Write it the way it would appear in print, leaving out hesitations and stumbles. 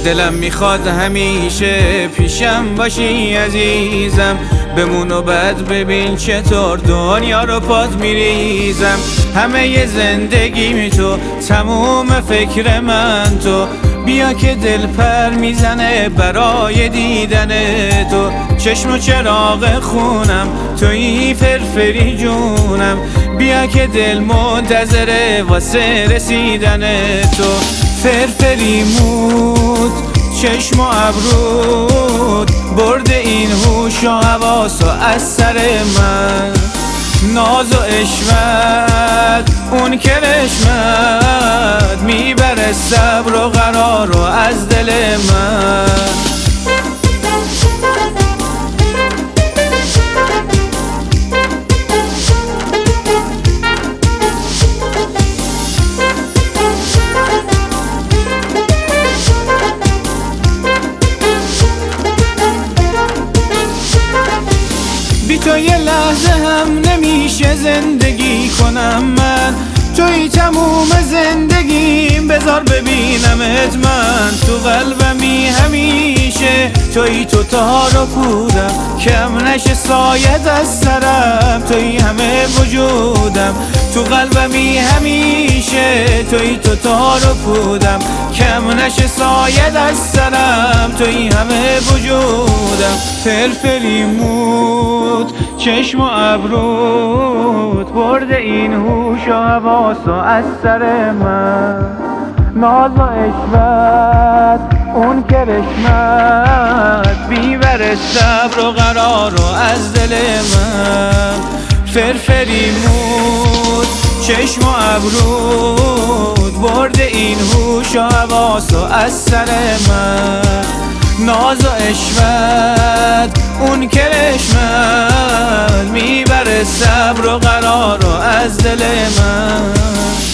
دلم میخواد همیشه پیشم باشی عزیزم، بمون و بعد ببین چطور دنیا رو پات میریزم. همه زندگیم تو، تموم فکر من تو، بیا که دل پر میزنه برای دیدن تو. چشم و چراغ خونم تویی، فرفری جونم، بیا که دل منتظره واسه رسیدن تو. فرفری مود چشم و ابرود، برد این هوش و حواس و از سر من. ناز و عشقت اون که رشمت میبره صبر و قرار رو از دل من. بی تو یه لحظه هم نمیشه زندگی کنم من، توی تموم زندگیم، بذار ببینمت من. تو قلبمی همیشه توی، تو تار و پودم، کم نشه سایت از سرم، توی همه وجودم. تو قلبمی همیشه توی، تو تار و پودم، کم نشه سایت از سرم، توی همه وجودم. فرفری مود چشم و ابرود، برد این هوش و حواس و از سر من. ناز و عشقت اون که رشمت بیبره صبر و قرار و از دل من. فرفری مود چشم و ابرود، برد این هوش و حواس و از سر من. ناز و عشقت اون که رشمت میبره صبر و قرار و از دل من.